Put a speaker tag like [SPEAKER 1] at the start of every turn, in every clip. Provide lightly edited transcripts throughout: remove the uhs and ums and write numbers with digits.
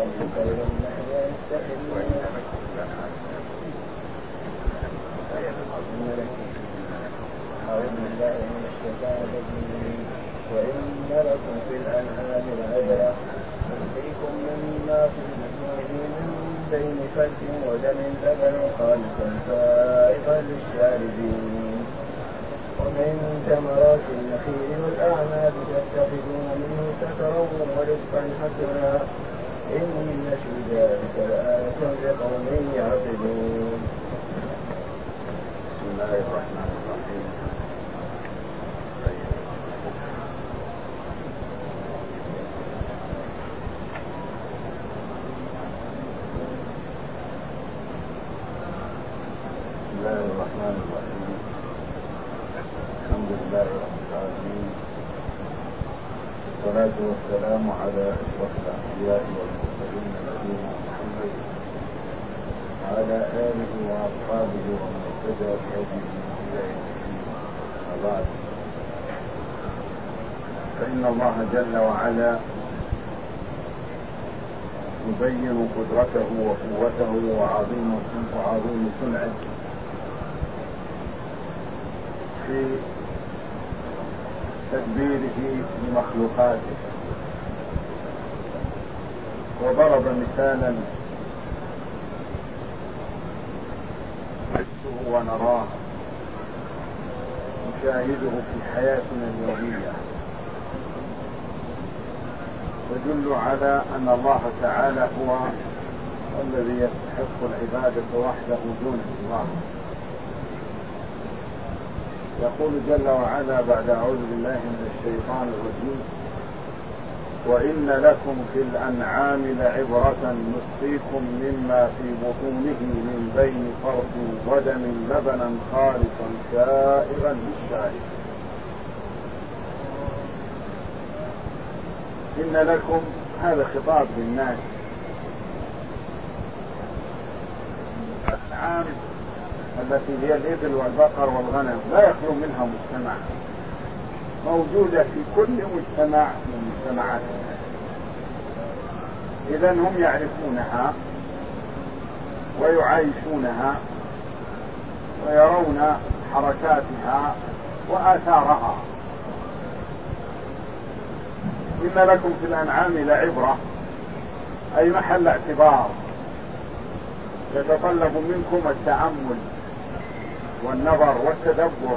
[SPEAKER 1] ربك إلى النحل يستحلون أعوذ بالله من الشيطان الرجيم وإن لكم في الأنعام لعبرة نسقيكم مما في بطونه من بين فرث ودم لبنا خالصا سائغا للشاربين ومن ثمرات النخيل والأعناب تتخذون منه سكرا ورزقا حسنا إن في ذلك لآية لقوم يعقلون.
[SPEAKER 2] بسم الله الرحمن الرحيم. بسم الله الرحمن الرحيم. الحمد لله رب العالمين، والصلاة والسلام على أشرف الأنبياء والمرسلين نبينا محمد وعلى آله وأصحابه ومن اهتدى بهديه إلى يوم الدين. وبعد، فإن الله جل وعلا يبين قدرته وقوته وعظيم صنعه في تدبيره لمخلوقاته، وضرب مثالا نحسه ونراه نشاهده في حياتنا اليومية، يدل على أن الله تعالى هو الذي يستحق العبادة وحده دون سواه. يقول جل وعلا بعد أعوذ بالله من الشيطان الرجيم: وإن لكم في الأنعام لعبرة نسقيكم مما في بطونه من بين فرث ودم لبنا خالصا سائغا للشارب. إن لكم، هذا خطاب للناس. الأنعام التي هي الإبل والبقر والغنم لا يخلو منها مجتمع، موجودة في كل مجتمع من مجتمعات الناس. إذن هم يعرفونها ويعايشونها ويرون حركاتها وآثارها. إن لكم في الأنعام لعبرة، أي محل اعتبار، يتطلب منكم التأمل والنظر والتدبر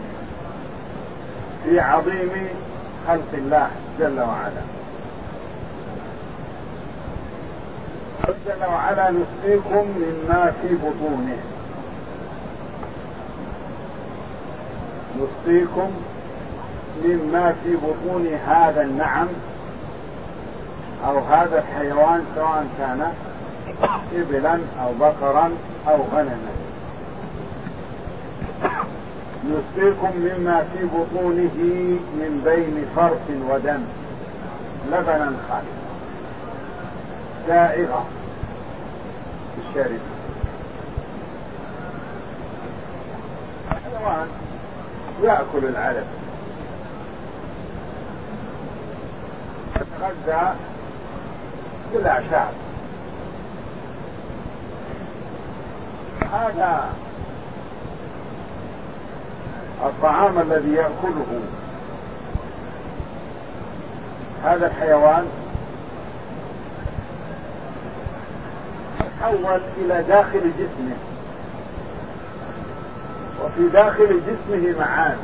[SPEAKER 2] في عظيم خلق الله جل وعلا. جل وعلا: نسقيكم مما في بطونه. نسقيكم مما في بطون هذا النعم أو هذا الحيوان، سواء كان إبلا أو بقرا أو غنما. نسقيكم مما في بطونه من بين فرث ودم لبنا خالصا سائغا للشارب. الحيوان يأكل العلف، يتغذى بالأعشاب. هذا الطعام الذي يأكله هذا الحيوان يتحول إلى داخل جسمه، وفي داخل جسمه معاد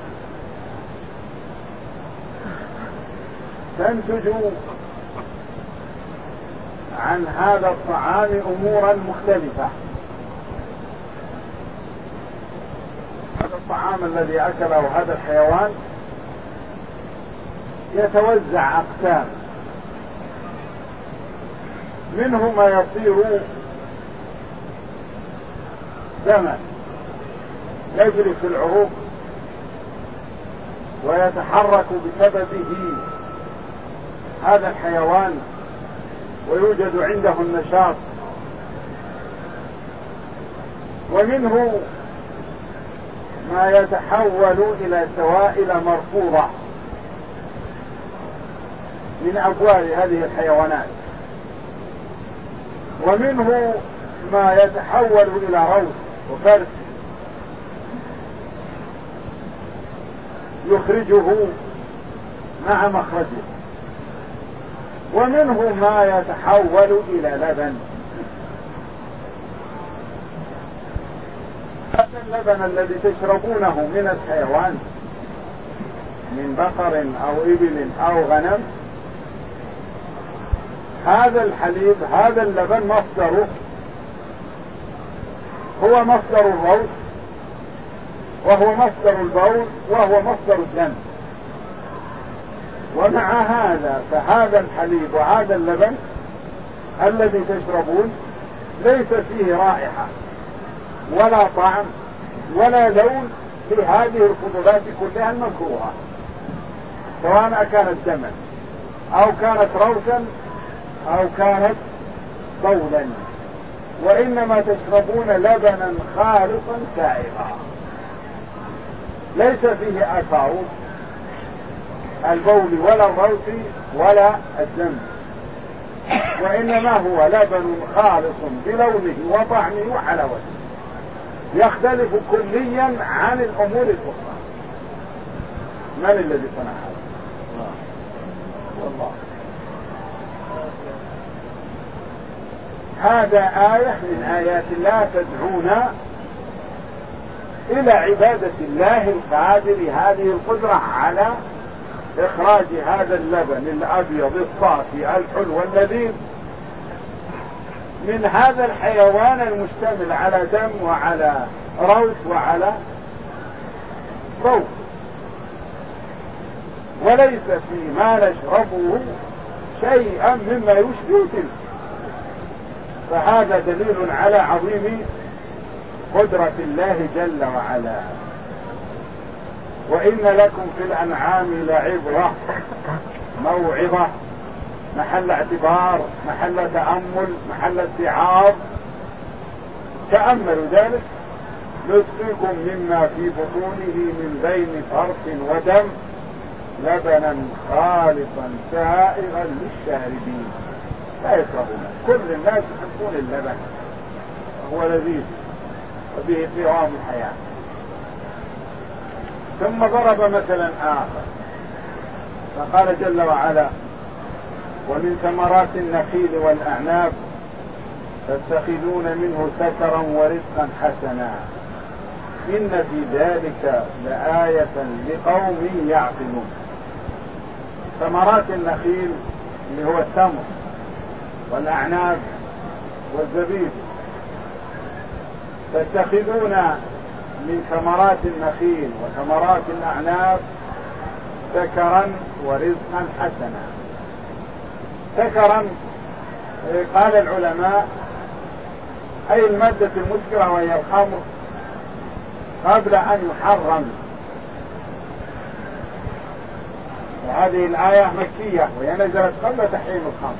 [SPEAKER 2] تنتج عن هذا الطعام أمورا مختلفة. هذا الطعام الذي أكله هذا الحيوان يتوزع أقسام، منه ما يصير دما يجري في العروق ويتحرك بسببه هذا الحيوان ويوجد عنده النشاط، ومنه ما يتحول إلى سوائل مرفوضة من أبوال هذه الحيوانات، ومنه ما يتحول إلى روث وفرث يخرجه مع مخرجه، ومنه ما يتحول إلى لبن. هذا اللبن الذي تشربونه من الحيوان من بقر أو إبل أو غنم، هذا الحليب هذا اللبن مصدره هو مصدر الروث، وهو مصدر البول، وهو مصدر الدم. ومع هذا فهذا الحليب وهذا اللبن الذي تشربون ليس فيه رائحة ولا طعم ولا لون في هذه الفضلات كلها المكروهة، سواء كانت دما أو كانت روثا أو كانت بولا، وإنما تشربون لبنا خالصا سائغا ليس فيه أثار البول ولا الروث ولا الدم، وإنما هو لبن خالص بلونه وطعمه وحلاوته، يختلف كليا عن الأمور الأخرى. من الذي صنع هذا؟ والله هذا آية من آيات الله تدعونا إلى عبادة الله القادر هذه القدرة على إخراج هذا اللبن الأبيض الصافي الحلو اللذيذ من هذا الحيوان المشتمل على دم وعلى روث وعلى روث، وليس فيما نشربه شيئا مما يشبه تلك. فهذا دليل على عظيم قدرة الله جل وعلا. وإن لكم في الأنعام لعبرة، موعظة، محل اعتبار، محل تأمل، محل اتعاظ. تأملوا ذلك: نسقيكم مما في بطونه من بين فرث ودم لبنا خالصا سائغا للشاربين. لا يكرهون، كل الناس يحبون اللبن، هو لذيذ وبه قوام الحياة. ثم ضرب مثلا آخر فقال جل وعلا: ومن ثمرات النخيل والأعناب تتخذون منه سكرا ورزقا حسنا إن في ذلك لآية لقوم يعقلون. ثمرات النخيل اللي هو التمر والأعناب والزبيب، تتخذون من ثمرات النخيل وثمرات الأعناب سكرا ورزقا حسنا. سكرا قال العلماء أي المادة المسكرة وهي الخمر قبل أن يحرم. وهذه الآية مكية وهي نزلت قبل تحريم الخمر.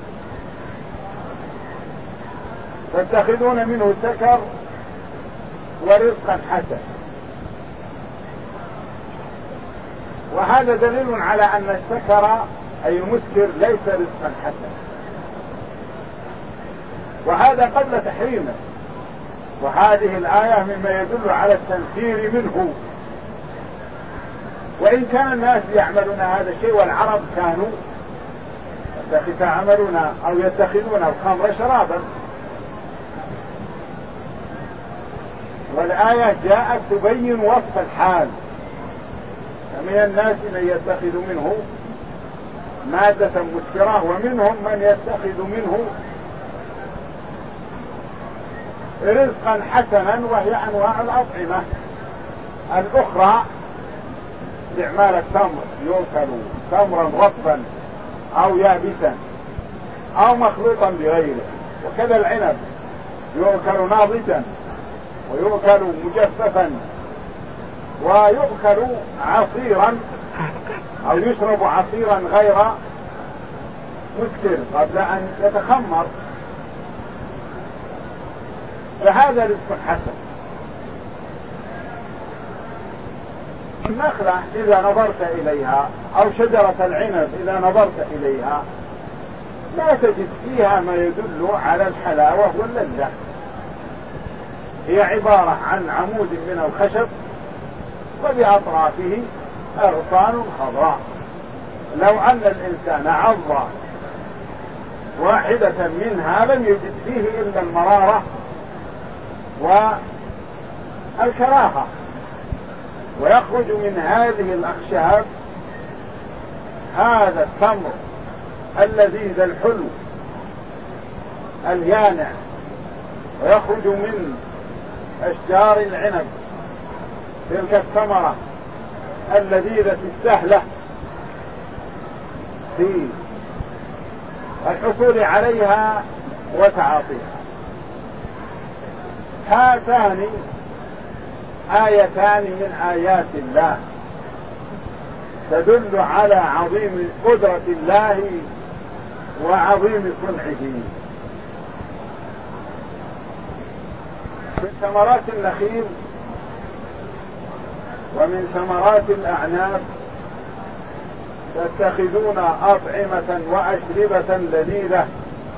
[SPEAKER 2] تتخذون منه سكر ورزقا حسنا، وهذا دليل على أن السكر أي المسكر ليس رزقا حسنا، وهذا قبل تحريمه. وهذه الآية مما يدل على التنفير منه، وإن كان الناس يعملون هذا الشيء، والعرب كانوا يعملون أو يتخذون الخمر شرابا. والآية جاءت تبين وصف الحال، فمن الناس من يتخذ منه مادة مسكرة، ومنهم من يتخذ منه رزقا حسنا وهي أنواع الأطعمة الأخرى. استعمال التمر يؤكل تمرا رطبا أو يابسا أو مخلوطا بغيره، وكذا العنب يؤكل ناضجا ويؤكل مجففا ويؤكل عصيرا أو يشرب عصيرا غير مسكر قبل أن يتخمر، فهذا رزق حسن. النخلة إذا نظرت إليها أو شجرة العنب إذا نظرت إليها لا تجد فيها ما يدل على الحلاوة واللذة، هي عبارة عن عمود من الخشب وبأطرافه أغصان خضراء. لو أن الإنسان عض واحدة منها لم يجد فيه إلا المرارة والكراهة. ويخرج من هذه الأخشاب هذا التمر اللذيذ الحلو اليانع، ويخرج من أشجار العنب تلك الثمرة اللذيذة السهلة في الحصول عليها وتعاطيها. هاتان آيتان من آيات الله تدل على عظيم قدرة الله وعظيم صنعه. من ثمرات النخيل ومن ثمرات الأعناب تتخذون أطعمة وأشربة لذيذة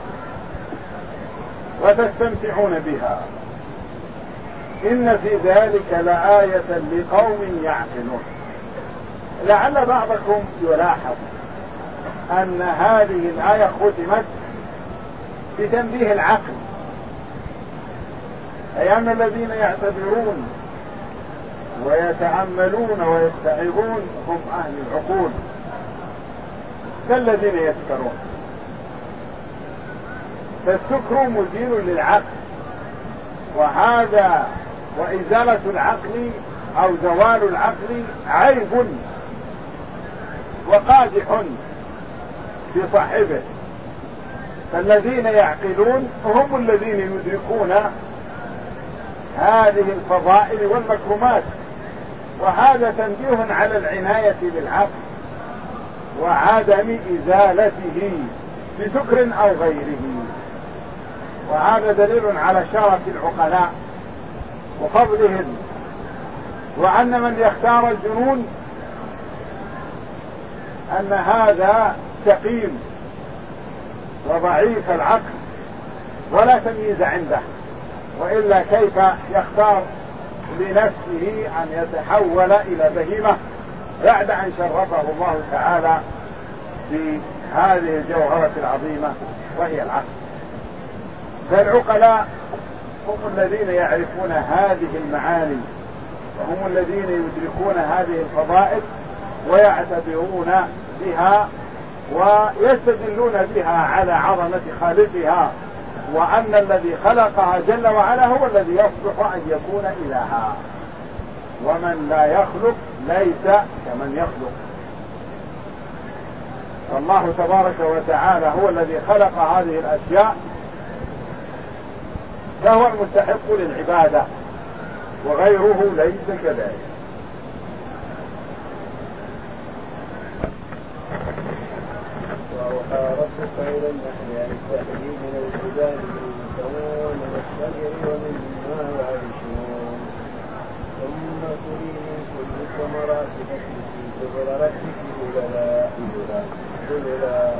[SPEAKER 2] وتستمتعون بها، إن في ذلك لآية لقوم يعقلون. لعل بعضكم يلاحظ أن هذه الآية ختمت بتنبيه العقل، أي أن الذين يعتبرون ويتأملون ويستعظون هم أهل العقول كالذين يسكرون. فالسكر مزيل للعقل، وإزالة العقل أو زوال العقل عيب وقادح في صاحبه. فالذين يعقلون هم الذين يدركون هذه الفضائل والمكرمات، وهذا تنبيه على العناية بالعقل وعدم إزالته بسكر أو غيره. وهذا دليل على شرف العقلاء وفضلهم، وأن من يختار الجنون أن هذا سقيم وضعيف العقل ولا تمييز عنده، وإلا كيف يختار لنفسه أن يتحول إلى بهيمة بعد أن شرفه الله تعالى بهذه الجوهرة العظيمة وهي العقل. فالعقلاء هم الذين يعرفون هذه المعاني، وهم الذين يدركون هذه الفضائل ويعتبرون بها ويستدلون بها على عظمة خالقها، وأن الذي خلقها جل وعلا هو الذي يصلح أن يكون إلها، ومن لا يخلق ليس كمن يخلق. فالله تبارك وتعالى هو الذي خلق هذه الأشياء، فهو المستحق للعبادة، وغيره ليس كذلك.
[SPEAKER 1] وأوحى ربك إلى النحل أن اتخذي من الجبال بيوتا والشجر ومما يعرشون ثم كلي من كل الثمرات فاسلكي سبل ربك ذللا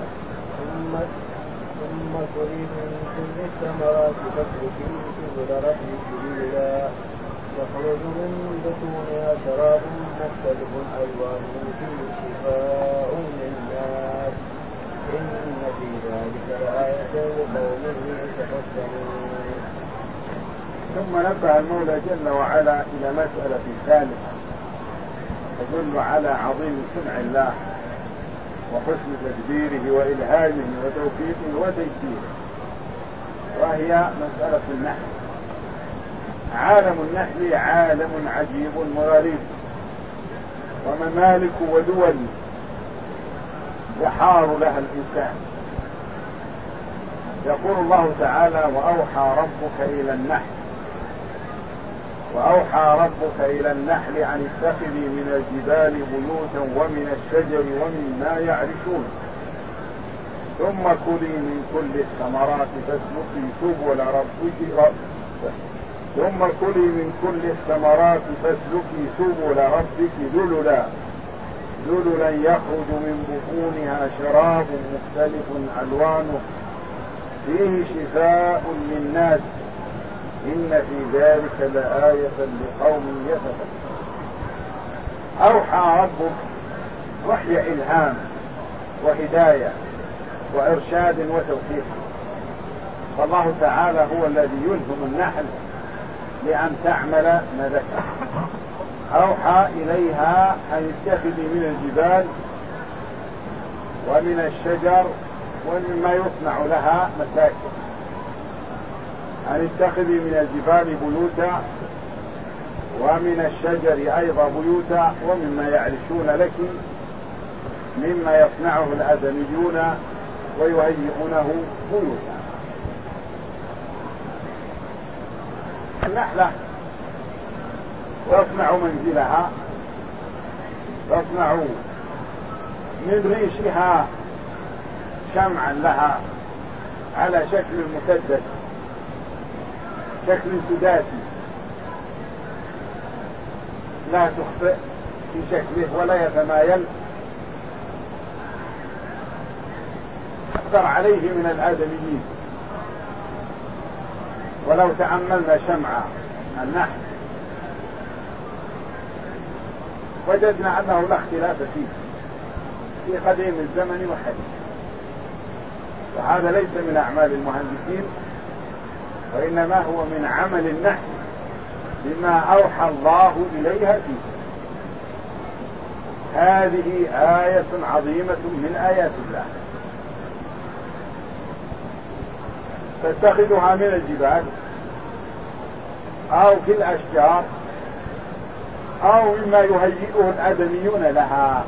[SPEAKER 1] ثم كلي من كل الثمرات فاسلكي سبل ربك ذللا يخرج من بطونها شراب مختلف ألوانه فيه شفاء للناس إن في ذلك لآية لقوم يتفكرون.
[SPEAKER 2] ثم نبه المولى جل وعلا إلى مسألة ثالثة تدل على عظيم صنع الله وحسن تدبيره وإلهامه وتوفيقه وتيسيره، وهي مسألة النحل. عالم النحل عالم عجيب وغريب، وممالك ودول يحار لها الإنسان. يقول الله تعالى: وأوحى ربك إلى النحل أن اتخذي من الجبال بيوتا ومن الشجر ومما يعرشون ثم كلي من كل الثمرات فاسلكي سبل ربك ذللا يخرج من بطونها شراب مختلف ألوانه فيه شفاء للناس إن في ذلك لآية لقوم يتفكرون. أوحى ربك وحي إلهام وهداية وإرشاد وتوفيق، فالله تعالى هو الذي يلهم النحل لأن تعمل ما ذكر. أوحى إليها أن اتخذي من الجبال ومن الشجر ومما يصنع لها مساكن، أن اتخذي من الجبال بيوتا ومن الشجر أيضا بيوتا ومما يعرشون لك مما يصنعه الآدميون ويهيئونه بيوتا. النحلة تصنع منزلها، تصنع من ريشها شمعا لها على شكل مسدس، شكل سداسي لا تخطئ في شكله ولا يتمايل، أكثر عليه من الآدميين. ولو تأملنا شمع النحل وجدنا أنه لا اختلاف فيه في قديم الزمن وحديث، وهذا ليس من أعمال المهندسين وإنما هو من عمل النحل بما أوحى الله إليها فيه. هذه آية عظيمة من آيات الله، تتخذها من الجبال أو في الأشجار أو مما يهيئه الآدميون لها.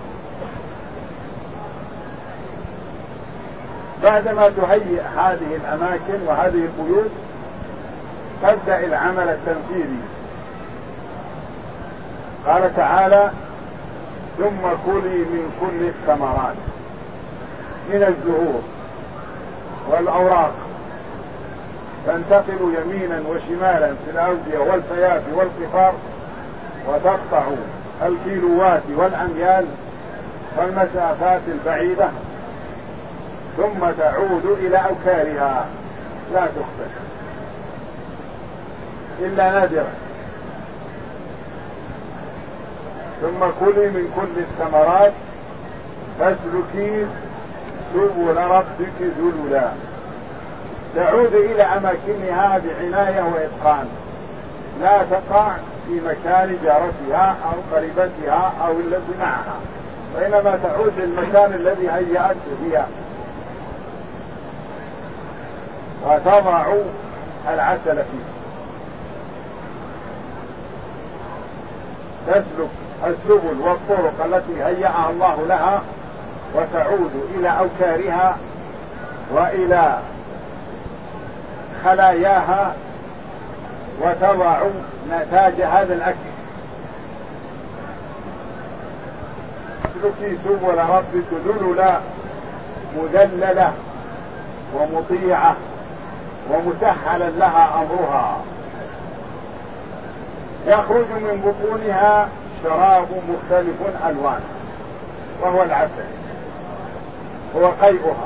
[SPEAKER 2] بعدما تهيئ هذه الأماكن وهذه البيوت تبدأ العمل التنفيذي. قال تعالى: ثم كلي من كل الثمرات من الزهور والأوراق تنتقل يمينا وشمالا في الأودية والفيافي والقفار وتقطع الكيلوات والأميال والمسافات البعيدة ثم تعود إلى أوكارها لا تخطئ إلا نادرا. ثم كلي من كل الثمرات فاسلكي سبل ربك ذللا، تعود إلى أماكنها بعناية وإتقان، لا تقع في مكان جارتها أو قريبتها أو التي معها، وإنما تعود للمكان الذي هيأت فيها. وتضع العسل فيه، تسلك السبل والطرق التي هيأها الله لها وتعود إلى أوكارها وإلى خلاياها وتضع نتاج هذا الأكل. تسلكي سبل ربك ذللا مذللة ومطيعة ومسهلا لها أمرها، يخرج من بطونها شراب مختلف ألوان وهو العسل، هو قيئها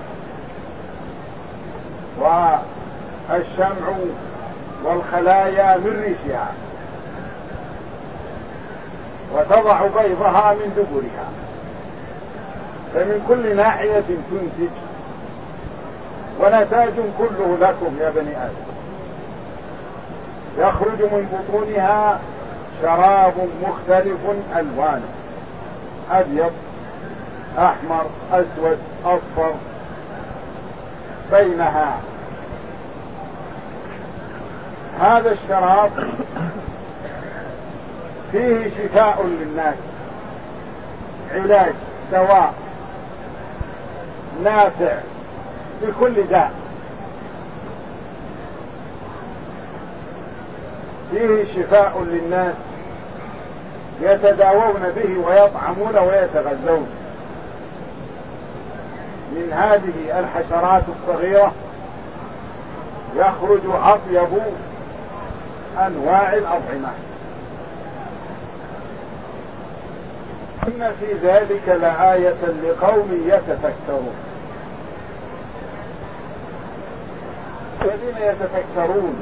[SPEAKER 2] والشمع والخلايا من ريشها، وتضع بيضها من دبرها، فمن كل ناحية تنتج، ونتاج كله لكم يا بني آدم. يخرج من بطونها شراب مختلف ألوانه، أبيض أحمر أسود أصفر بينها. هذا الشراب فيه شفاء للناس، علاج دواء نافع بكل داء، فيه شفاء للناس يتداوون به ويطعمون ويتغذون من هذه الحشرات الصغيرة. يخرج أطيب أنواع الأطعمة. إن في ذلك لآية لقوم يتفكرون. الذين يتفكرون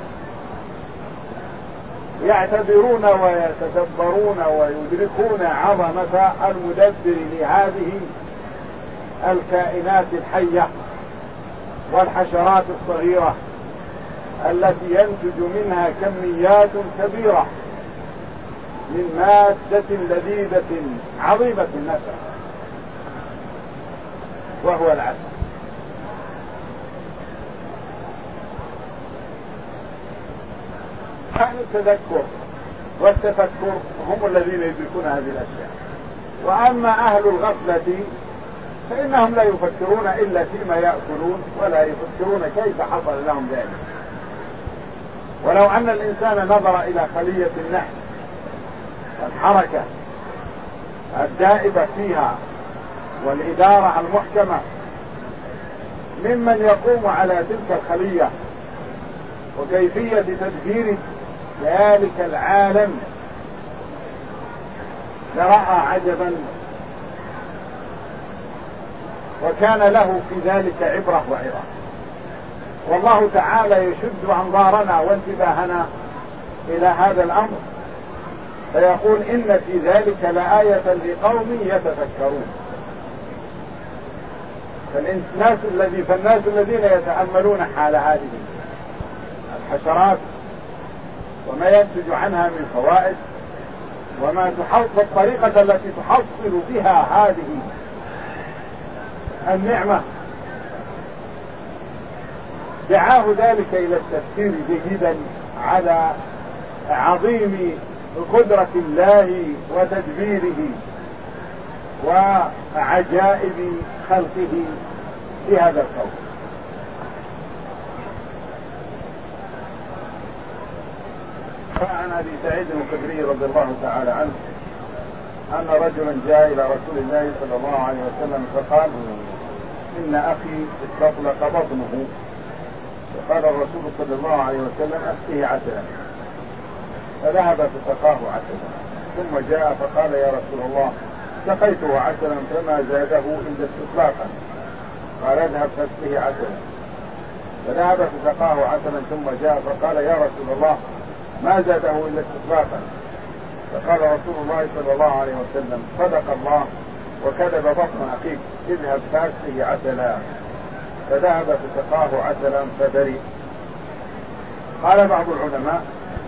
[SPEAKER 2] يعتبرون ويتدبرون ويدركون عظمة المدبر لهذه الكائنات الحية والحشرات الصغيرة التي ينتج منها كميات كبيرة من مادة لذيذة عظيمة النفع وهو العسل. أهل التذكر والتفكر هم الذين يدركون هذه الأشياء، وأما أهل الغفلة فإنهم لا يفكرون إلا فيما يأكلون ولا يفكرون كيف حصل لهم ذلك. ولو أن الإنسان نظر إلى خلية النحل والحركة الدائبة فيها والإدارة المحكمة ممن يقوم على تلك الخلية وكيفية تدبير ذلك العالم لرأى عجبا، وكان له في ذلك عبرة وعظة. والله تعالى يشد أنظارنا وانتباهنا إلى هذا الأمر فيقول إن في ذلك لآية لقوم يتفكرون. فالناس الذين يتأملون حال هذه الحشرات وما ينتج عنها من فوائد وما تحصل الطريقة التي تحصل بها هذه النعمة، دعاه ذلك إلى التفكير جيدا على عظيم قدرة الله وتدبيره وعجائب خلقه في هذا الكون. فعن أبي سعيد الخدري رضي الله تعالى عنه أن رجلا جاء إلى رسول الله صلى الله عليه وسلم فقال: إن أخي استطلق بطنه. فقال الرسول صلى الله عليه وسلم: أسقه عسلا. فذهب فسقاه عسلا، ثم جاء فقال: يا رسول الله سقيته عسلا فما زاده إلا استطلاقا. قال: اذهب فاسقه عسلا. فذهب فسقاه عسلا ثم جاء فقال: يا رسول الله ما زاده إلا استطلاقا. فقال رسول الله صلى الله عليه وسلم: صدق الله وكذب بطن أخيك، اذهب فاسقه عسلا. فذهب فسقاه عسلا فبرئ. قال بعض العلماء: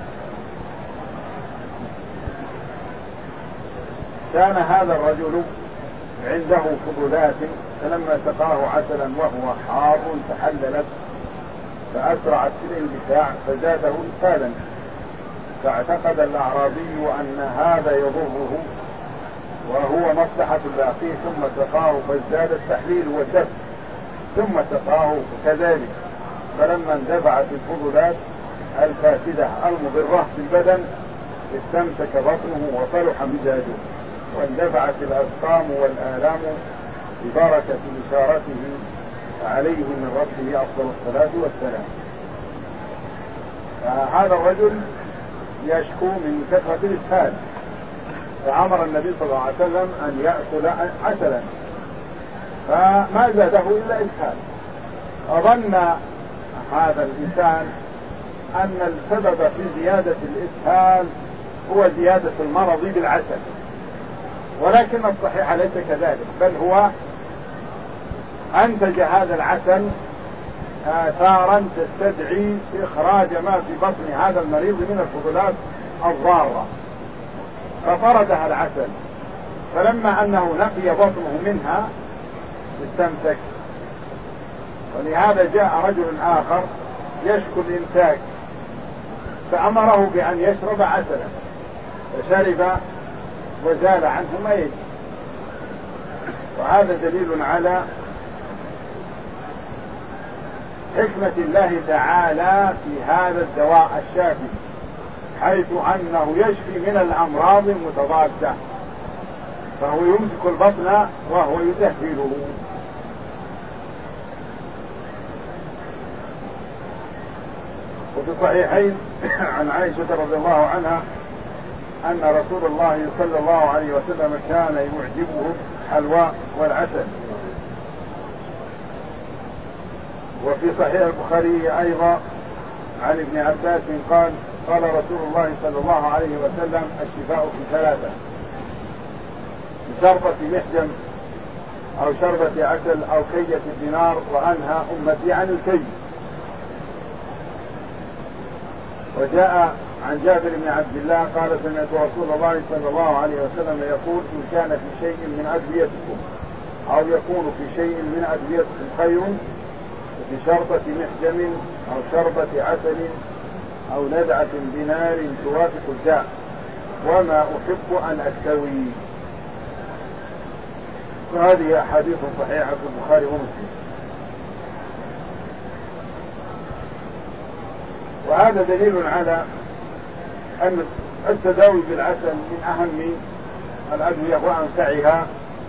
[SPEAKER 2] كان هذا الرجل عنده فضولات، فلما سقاه عسلا وهو حار تحللت فأسرعت في الاندفاع فزاده إسهالا، فاعتقد الأعرابي أن هذا يضره وهو مصلحة لأخيه، ثم سقاه فازداد التحليل والدفع، ثم سقاه كذلك. فلما اندفعت الفضولات الفاسدة المضرة في البدن استمسك بطنه وصلح مزاجه، واندفعت الأسقام والآلام ببركة إشارته عليه من ربه أفضل الصلاة والسلام. فهذا الرجل يشكو من كثرة الإسهال، فأمر النبي صلى الله عليه وسلم أن يأكل عسلا، فما زاده إلا إسهال. أظن هذا الإنسان أن السبب في زيادة الإسهال هو زيادة المرض بالعسل، ولكن الصحيح ليس كذلك، بل هو أنتج هذا العسل آثارا تستدعي إخراج ما في بطن هذا المريض من الفضلات الضارة، فطردها العسل، فلما أنه نقي بطنه منها استمسك. ولهذا جاء رجل آخر يشكو الإمساك فأمره بأن يشرب عسلا، فشرب وزال عنه ما يجب. وهذا دليل على حكمة الله تعالى في هذا الدواء الشافي، حيث أنه يشفي من الأمراض المتضادة، فهو يمسك البطن وهو يسهله. وفي الصحيحين عن عائشة رضي الله عنها أن رسول الله صلى الله عليه وسلم كان يعجبه الحلوى والعسل. وفي صحيح البخاري أيضا عن ابن عباس قال قال رسول الله صلى الله عليه وسلم الشفاء في ثلاثة: بشربة محجم أو شربة عسل أو كية دينار، وأنهى أمتي عن الكي. وجاء عن جابر بن عبد الله قال سمعت رسول الله صلى الله عليه وسلم يقول: إن كان في شيء من أدويتكم أو يكون في شيء من أدويتكم خير بشربة محجم أو شربة عسل أو ندعة بنار توافق الداء، وما أحب أن أستوي. وهذه أحاديث صحيحة في البخاري ومسلم. وهذا دليل على أن التداوي بالعسل من أهم الأدوية وأنفعها.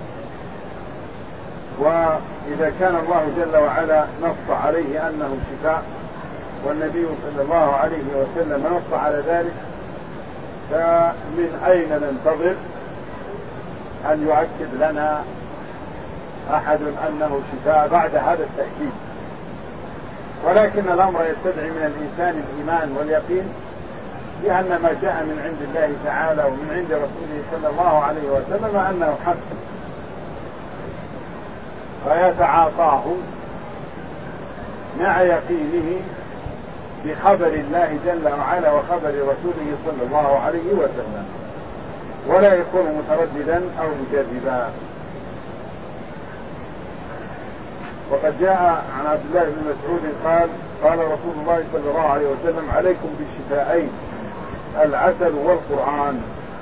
[SPEAKER 2] وإذا كان الله جل وعلا نص عليه أنه شفاء، والنبي صلى الله عليه وسلم نص على ذلك، فمن أين ننتظر أن يؤكد لنا أحد أنه شفاء بعد هذا التأكيد؟ ولكن الأمر يستدعي من الإنسان الإيمان واليقين بأن ما جاء من عند الله تعالى ومن عند رسوله صلى الله عليه وسلم أنه حق، فيتعاطاه مع يقينه بخبر الله جل وعلا وخبر رسوله صلى الله عليه وسلم، ولا يكون مترددا أو مكذبا. وقد جاء عن عبد الله بن مسعود قال قال رسول الله صلى الله عليه وسلم: عليكم بالشفاءين، العسل والقرآن.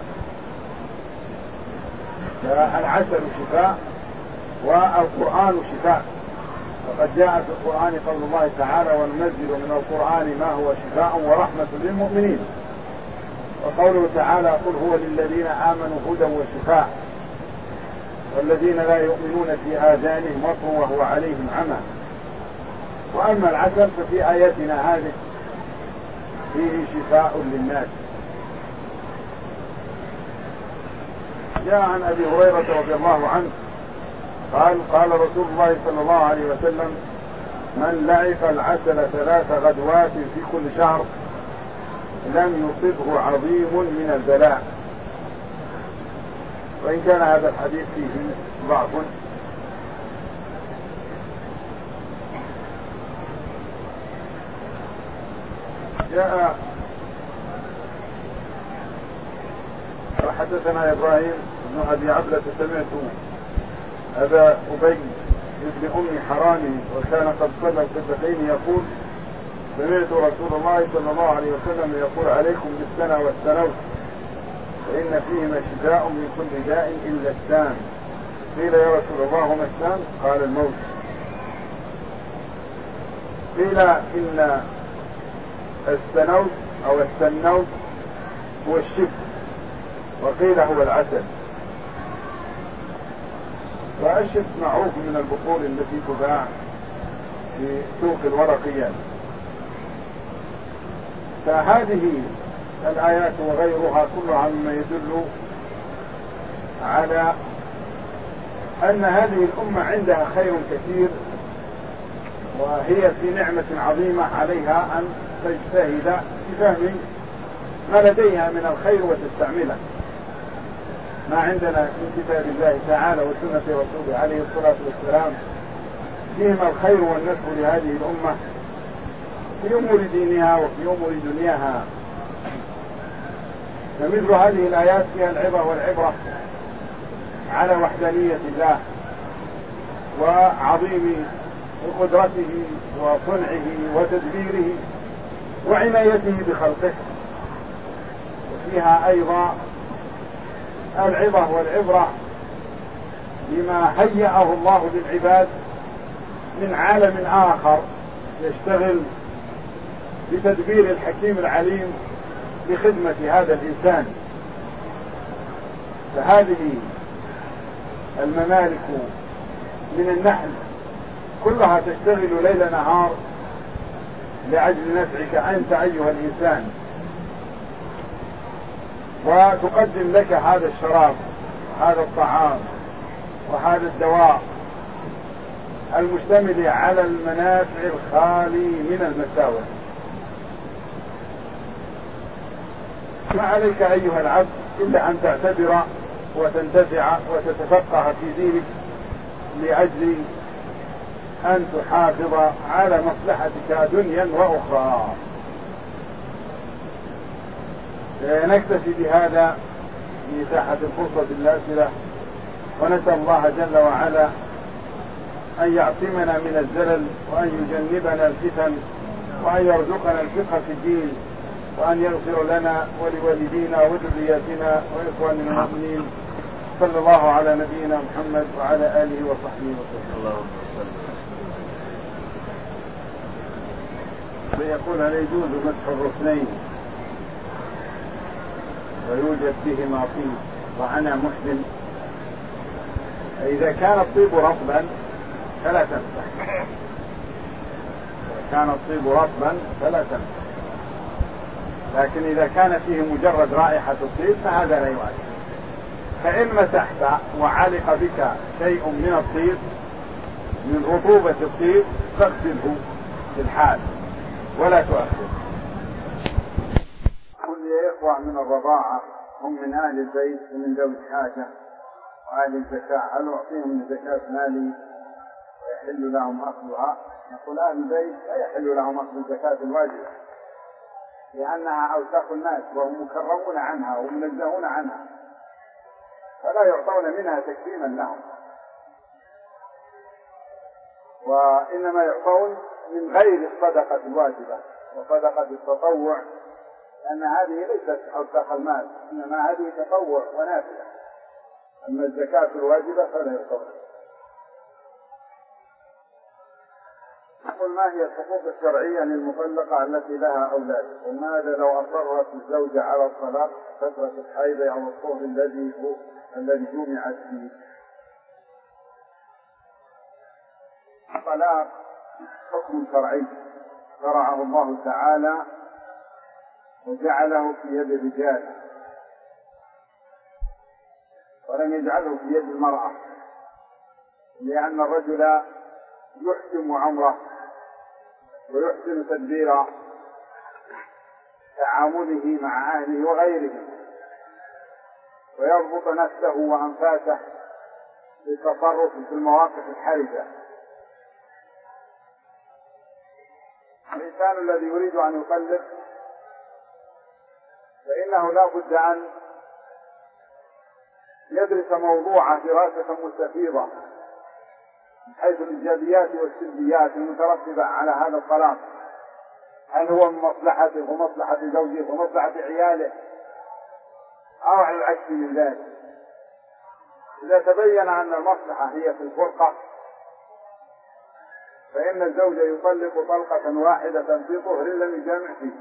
[SPEAKER 2] فالعسل شفاء والقرآن شفاء. وقد جاء في القرآن قول الله تعالى: وننزل من القرآن ما هو شفاء ورحمة للمؤمنين. وقوله تعالى: قل هو للذين آمنوا هدى وشفاء والذين لا يؤمنون في آذانهم وقر وهو عليهم عمى. وأما العسل ففي آياتنا هذه فيه شفاء للناس. جاء عن أبي هريرة رضي الله عنه قال رسول الله صلى الله عليه وسلم: من لعق العسل 3 غدوات في كل شهر لم يصبه عظيم من البلاء. وإن كان هذا الحديث فيه ضعف. جاء وحدثنا إبراهيم بن أبي عبلة سمعت أبا أبي بن أم حرام وكان قد صلى القبلتين يقول: سمعت رسول الله صلى الله عليه وسلم يقول: عليكم بالسنة والسنوس فإن فيهما شفاء من كل داء إلا السام. قيل: يا رسول الله وما السام؟ قال: الموت. قيل: إن السنوس أو السنوس هو الشف، وقيل هو العسل. والشف معروف من البقول التي تباع في سوق الورقيات. فهذه الآيات وغيرها كلها مما يدل على أن هذه الأمة عندها خير كثير، وهي في نعمة عظيمة عليها أن تجتهد في فهم ما لديها من الخير وتستعمله. ما عندنا من كتاب الله تعالى وسنة رسوله عليه الصلاة والسلام فيهما الخير والنفع لهذه الأمة في أمور دينها وفي أمور دنياها. فمثل هذه الآيات فيها العظة والعبرة على وحدانية الله وعظيم قدرته وصنعه وتدبيره وعنايته بخلقه. وفيها أيضا العظة والعبرة بما هيأه الله للعباد من عالم آخر يشتغل بتدبير الحكيم العليم لخدمة هذا الإنسان. فهذه الممالك من النحل كلها تشتغل ليل نهار لأجل نفعك أنت أيها الإنسان. وتقدم لك هذا الشراب وهذا الطعام وهذا الدواء المشتمل على المنافع الخالي من المساوئ. ما عليك أيها العبد إلا أن تعتبر وتنتفع وتتفقه في دينك لأجل أن تحافظ على مصلحتك دنيا وأخرى. نكتفي بهذا لإتاحة الفرصة للأسئلة، ونسأل الله جل وعلا أن يعصمنا من الزلل وأن يجنبنا الفتن وأن يرزقنا الفقه في الدين وأن يغفر لنا ولوالدينا وذرياتنا وإخواننا المؤمنين. صلى الله على نبينا محمد وعلى آله وصحبه وسلم. فيقول هل يجوز مسح الركنين ويوجد بهما طيب وأنا محزن؟ إذا كان الطيب رطبا فلا تمسح، إذا كان الطيب رطبا فلا تمسح، لكن إذا كان فيه مجرد رائحة الطيب فهذا لا يؤثر. فإن مسحت وعلق بك شيء من الطيب من رطوبة الطيب فاغسله في الحال ولا تؤثر. كل إخوة من الرضاعة هم من أهل البيت ومن ذوي الحاجة وأهل الزكاة، هل أعطيهم من زكاة مالي ويحل لهم أخذها؟ نقول أهل البيت لا يحل لهم أخذ الزكاة الواجبة، لأنها أوساخ الناس وهم مكرمون عنها ومنزهون عنها، فلا يعطون منها تكريما لهم، وإنما يعطون من غير الصدقة الواجبة وصدقة التطوع، لأن هذه ليست أوساخ المال، إنما هذه تطوع ونافلة. أما الزكاة الواجبة فلا يعطون. نقول ما هي الحقوق الشرعية للمطلقة التي لها أولاد؟ وماذا لو أصرت الزوجة على الطلاق فترة الحيض أو الطهر الذي جمعت فيه؟ الطلاق حكم شرعي شرعه الله تعالى وجعله في يد الرجال ولم يجعله في يد المرأة، لأن الرجل يحكم أمره ويحسن تدبير تعامله مع أهله وغيرهم، ويضبط نفسه وأنفاسه للتصرف في المواقف الحرجة. الإنسان الذي يريد أن يطلق فإنه لا بد أن يدرس موضوعه دراسة مستفيضة من حيث الإيجابيات والسلبيات المترتبة على هذا الطلاق. هل هو من مصلحته ومصلحة زوجه ومصلحة عياله أو على العكس من ذلك؟ إذا تبين أن المصلحة هي في الفرقة فإن الزوج يطلق طلقة واحدة في طهر لم يجامع فيه،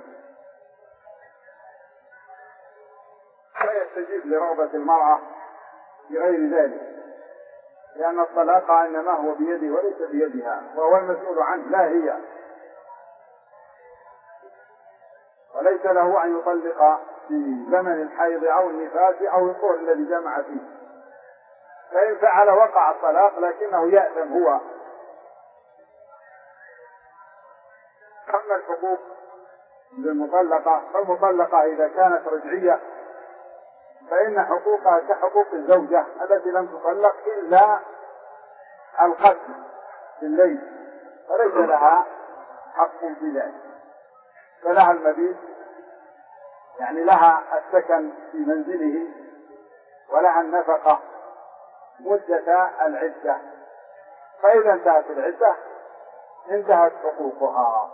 [SPEAKER 2] لا يستجيب لرغبة المرأة بغير ذلك، لأن الطلاق إنما هو بيده وليس بيدها، وهو المسؤول عنه لا هي، وليس له أن يطلق في زمن الحيض أو النفاس أو الطهر الذي جمع فيه. فإن فعل وقع الطلاق لكنه يأثم هو. أما الحقوق للمطلقة فالمطلقة إذا كانت رجعية فإن حقوقها كحقوق الزوجة التي لم تطلق إلا القتل في الليل، فليس لها حق في ذلك، فلها المبيت يعني لها السكن في منزله ولها النفقة مدة العدة، فإذا انتهت العدة انتهت حقوقها.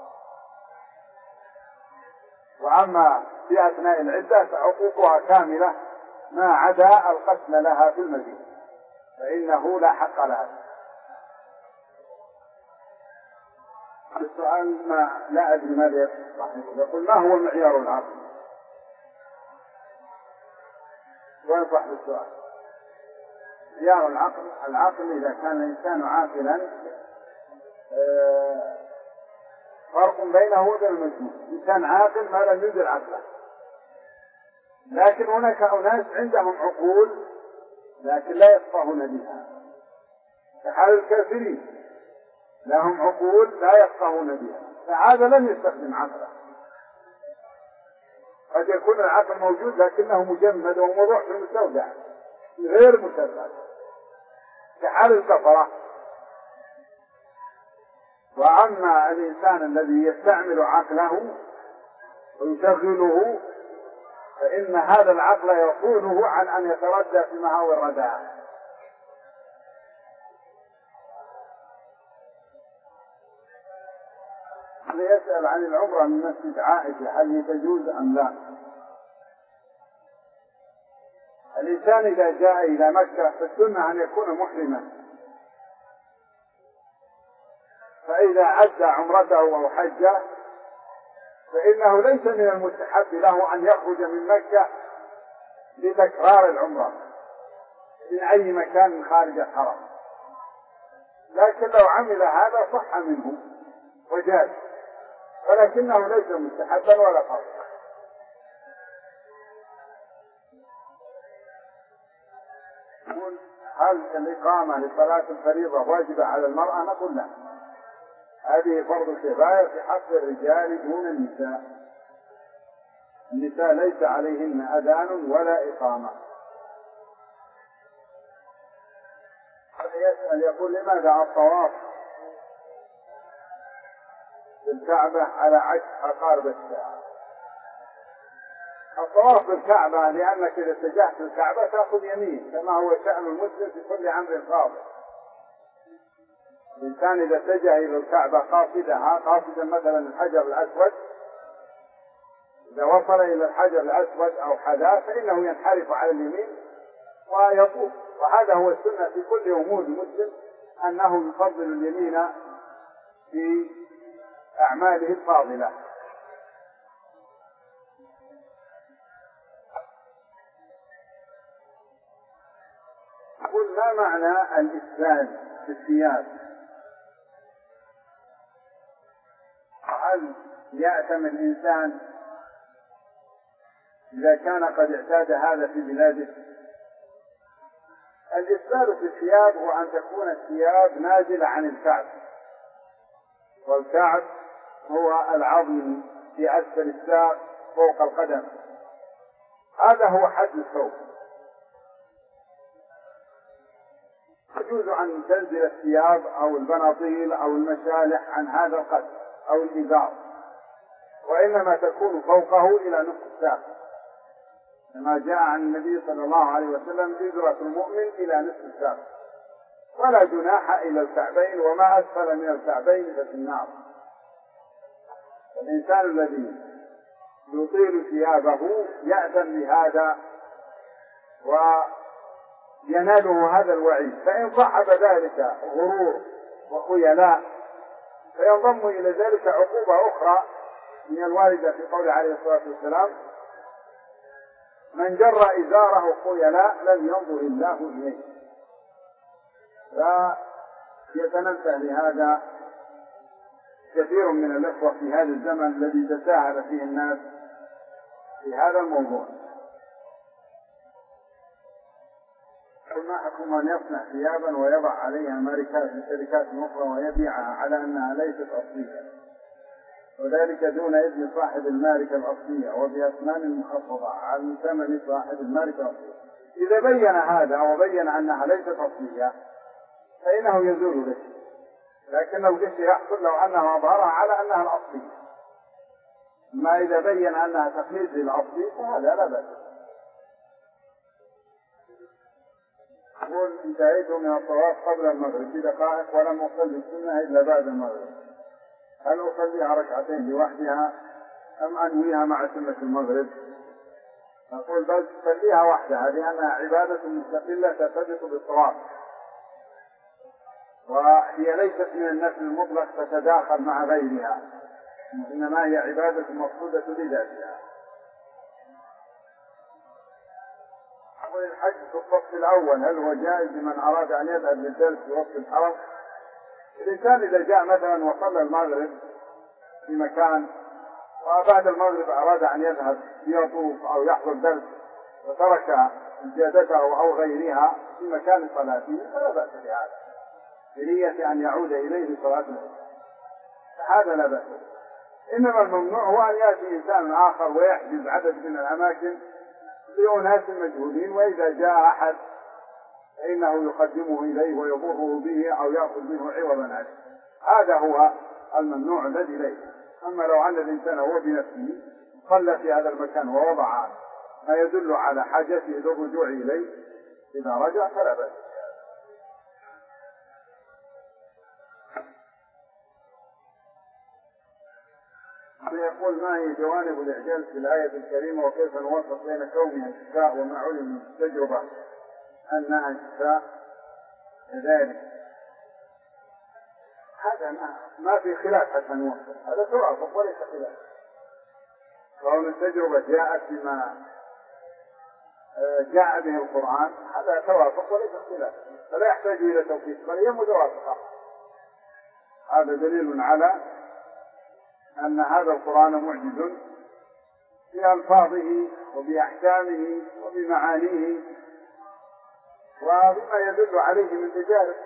[SPEAKER 2] وأما في أثناء العدة فحقوقها كاملة ما عدا القسم لها في المزيد فإنه لا حق لها. السؤال ما لا أدري ماذا يقول ما هو معيار العقل؟ وينصح بالسؤال. معيار العقل إذا كان الإنسان عاقلا فرق بينه وبين المجنون. إنسان عاقل ما لم يدر عقله، لكن هناك أناس عندهم عقول لكن لا يفقهون بها، كحال الكافرين لهم عقول لا يفقهون بها، فهذا لم يستخدم عقله. قد يكون العقل موجود لكنه مجمد وموضوع في المستودع غير مسلم، كحال الكفرة. وأما الإنسان الذي يستعمل عقله ويشغله فإن هذا العقل يصونه عن أن يتردى في مهاوي الردى. يسأل عن العمرة من مسجد عائشة هل هي تجوز أم لا؟ الإنسان إذا جاء إلى مكة فالسنة أن يكون محرما، فإذا عد عمرته أو حجه فإنه ليس من المستحب له أن يخرج من مكة لتكرار العمرة من أي مكان خارج الحرم، لكن لو عمل هذا صح منه وجاز، ولكنه ليس مستحبا ولا فرض. هل الإقامة لصلاة الفريضة واجبة على المرأة؟ نقول لا، هذه فرض كفاية في حق الرجال دون النساء. النساء ليس عليهن أذان ولا إقامة. يسأل يقول لماذا الطواف بالكعبة على عكس عقارب الساعة؟ الطواف بالكعبة لأنك إذا اتجهت الكعبة تأخذ يمين، كما هو شأن المسلم في كل أمر خاطئ. الإنسان إذا اتجه إلى الكعبة قاصدا مثلا الحجر الأسود، إذا وصل إلى الحجر الأسود أو حذاه فإنه ينحرف على اليمين ويطوف، وهذا هو السنة في كل أمور المسلم أنه يفضل اليمين في أعماله الفاضلة. قل ما معنى الإسبال في الثياب؟ هل يأثم الإنسان إذا كان قد اعتاد هذا في بلاده؟ الإسبال في الثياب هو أن تكون الثياب نازلة عن الكعب، والكعب هو العظم في أسفل الساق فوق القدم، هذا هو حد الثوب. يجوز أن تنزل الثياب أو البناطيل أو المشالح عن هذا القدر أو الإزار، وإنما تكون فوقه إلى نصف الساق، كما جاء عن النبي صلى الله عليه وسلم إزرة المؤمن إلى نصف الساق، ولا جناح إلى الكعبين، وما أسفل من الكعبين ففي النار. الإنسان الذي يطيل ثيابه يأذن بهذا ويناله هذا الوعيد، فإن صحب ذلك غرور وخيلاء فينضم إلى ذلك عقوبة أخرى من الواردة في قول عليه الصلاة والسلام: من جر إزاره خيلاء لم ينظر الله إليه. فيتنبه لهذا كثير من الأخوة في هذا الزمن الذي تساهل فيه الناس في هذا الموضوع. ما حكم من يصنع ثيابا ويضع عليها ماركات لشركات أخرى ويبيعها على أنها ليست أصلية، وذلك دون إذن صاحب الماركة الأصلية وبأثمان مخفضة عن ثمن صاحب الماركة الأصلية؟ إذا بين هذا وبين أنها ليست أصلية فإنه يزول به، لكن الغش يحصل لو أنه أظهرها على أنها الأصلية. ما إذا بين أنها تقليد للأصلي فهذا لا بأس. يقول: انتهيت من الطواف قبل المغرب بدقائق ولم أصلي السنة إلا بعد المغرب، هل أصليها ركعتين لوحدها أم أنويها مع سنة المغرب؟ أقول: بل صليها وحدها، لأنها عبادة مستقلة ترتبط بالطواف، وهي ليست من النفل المطلق تتداخل مع غيرها، إنما هي عبادة مقصودة لذاتها. الحج في الصف الأول هل هو جائز لمن أراد أن يذهب للدرس في وسط الحرم؟ الإنسان إذا جاء مثلا وصلى المغرب في مكان وبعد المغرب أراد أن يذهب ليطوف أو يحضر درس وترك سجادته أو غيرها في مكان صلاته فلا بأس بهذا بنية أن يعود إليه لصلاة العشاء، فهذا لا بأس. إنما الممنوع هو أن يأتي إنسان آخر ويحجز عدد من الأماكن لأناس مجهولين، وإذا جاء أحد فإنه يقدمه إليه ويضره به أو يأخذ منه عوضا عنه. هذا هو الممنوع الذي ليس. أما لو أن الإنسان هو بنفسه صلى في هذا المكان ووضع ما يدل على حاجته للرجوع إليه إذا رجع فلا بأس. فيقول: ما هي جوانب الإعجاز في الآية الكريمة وكيف نوفق بين كونها شفاء وما علم من التجربة أنها شفاء كذلك؟ هذا ما في خلاف حتى نوفق، هذا توافق وليس خلاف. كون التجربة جاءت بما جاء به القرآن هذا توافق وليس خلاف، فلا يحتاج إلى توفيق بل هي متوافقة. هذا دليل على أن هذا القرآن معجز بألفاظه وبأحكامه وبمعانيه وبما يدل عليه من تجارب.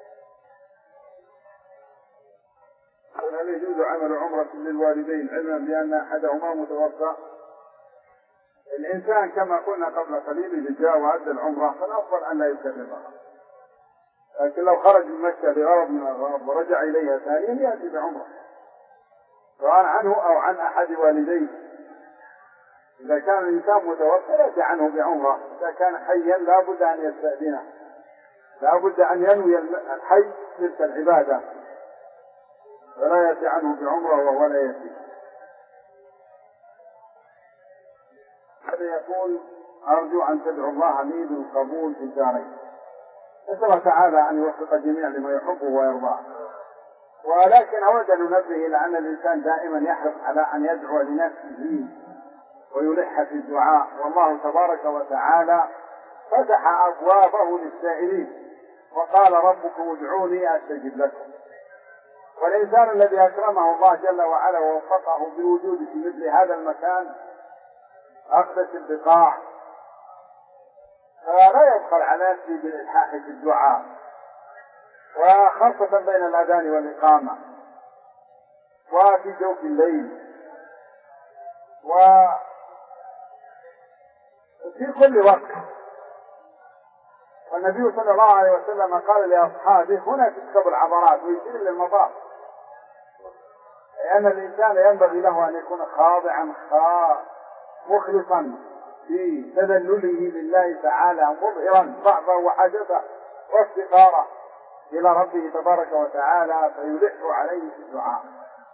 [SPEAKER 2] هل يجوز عمل عمرة للوالدين علما بأن أحدهما متوفى؟ الإنسان كما قلنا قبل قليل إذا جاء وأدى العمرة فالأفضل أن لا يكررها، لكن لو خرج من مكة لغرض من الأغراض ورجع إليها ثانيا يأتي بعمرة سواء عنه أو عن أحد والديه. إذا كان الإنسان متوفى يأتي عنه بعمرة، إذا كان حيا لا بد أن يستأذنه، لا بد أن ينوي الحي تلك العبادة، فلا يأتي عنه بعمرة وهو لا يأتي. هذا يقول: أرجو أن تدعو الله لي بالقبول في الدارين. نسأل الله تعالى أن يوفق الجميع لما يحبه ويرضاه. ولكن أود أن ننبه إلى أن الإنسان دائما يحرص على أن يدعو لنفسه ويلح في الدعاء، والله تبارك وتعالى فتح أبوابه للسائلين وقال: ربكم ادعوني أستجب لكم. والإنسان الذي أكرمه الله جل وعلا ووفقه بالوجود في مثل هذا المكان أقدس البقاع فلا يبخل على نفسه بالإلحاح في الدعاء، وخاصة بين الأذان والإقامة وفي جوف الليل وفي كل وقت. والنبي صلى الله عليه وسلم قال لأصحابه: هنا تكتب العبرات، ويشير للمطاف، لأن الإنسان ينبغي له أن يكون خاضعا مخلصا في تذلله لله تعالى، مظهرا ضعفه وحاجته وافتقاره إلى ربه تبارك وتعالى، فيلح عليه في الدعاء.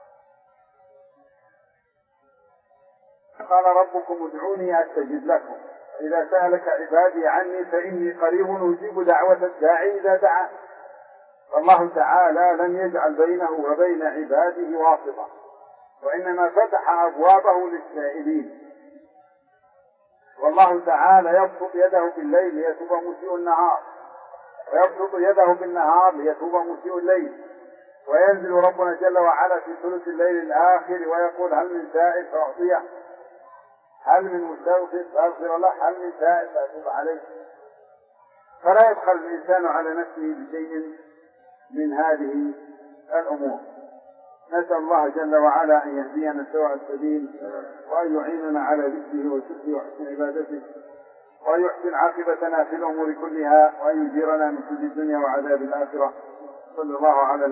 [SPEAKER 2] قال: ربكم ادعوني أستجب لكم، إذا سألك عبادي عني فإني قريب أجيب دعوة الداعي إذا دعا. فالله تعالى لم يجعل بينه وبين عباده واسطة، وإنما فتح أبوابه للسائلين. والله تعالى يبسط يده بالليل ليتوب مسيء النهار، ويبسط يده بالنهار ليتوب مسيء الليل، وينزل ربنا جل وعلا في ثلث الليل الآخر ويقول: هل من سائل فأعطيه، هل من مستغفر فأغفر له، هل من سائل فأتوب عليه. فلا يبخل الإنسان على نفسه بشيء من هذه الأمور. نسأل الله جل وعلا أن يهدينا سواء السبيل، وأن يعيننا على ذكره وشكره وحسن عبادته، وأن يحسن عاقبتنا في الأمور كلها، وأن يجيرنا من كل الدنيا وعذاب الآخرة. صلى الله على